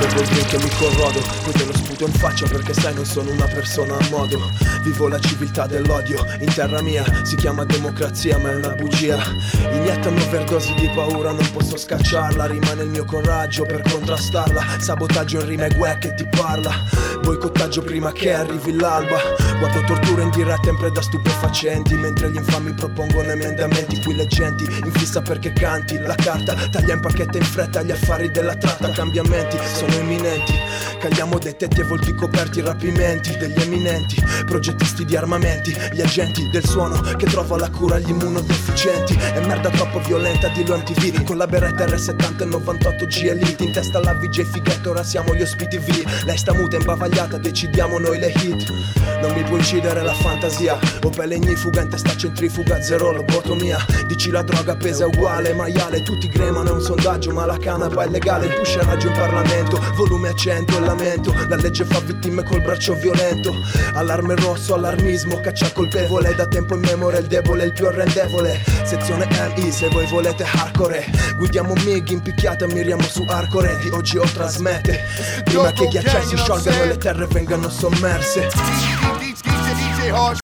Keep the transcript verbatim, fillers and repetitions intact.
bevo il drink e mi corrodo, poi te lo sputo in faccia perché sai non sono una persona a modo. Vivo la civiltà dell'odio in terra mia, si chiama democrazia ma è una bugia. Iniettano overdosi di paura, non posso scacciarla, rimane il mio coraggio per contrastarla. Sabotaggio in rima e guè che ti parla, boicottaggio prima che arrivi l'alba. Guardo torture in diretta in preda a stupefacenti, mentre gli infami propongono emendamenti. Qui le genti in fissa perché canti la carta, taglia in pacchetta in fretta gli affari della tratta. Cambiamenti sono imminenti, cagliamo dei tetti e volti coperti, rapimenti degli eminenti progettisti di armamenti, gli agenti del suono che trova la cura agli immunodeficienti. È merda troppo violenta, dillo M T V con la beretta R settanta e novantotto G Elite, in testa la V J Fighetto, ora siamo gli ospiti V. Lei sta muta imbavagliata, decidiamo noi le hit. Non mi può uccidere la fantasia, Opel ignifuga in testa centrifuga, zero lobotomia. Dici la droga pesa uguale, maiale, tutti gremano, è un sondaggio ma la canapa è legale. Il push è raggio in Parlamento, volume a cento, il lamento, la legge fa vittime col braccio violento. Allarme rosso, allarmismo, caccia colpevole, da tempo in memoria il debole, il più arrendevole. Sezione M I se voi volete hardcore, guidiamo mig impicchiata e miriamo su Arcore. Di oggi o trasmette, prima che i ghiacciai si sciolgano e le terre vengano sommerse.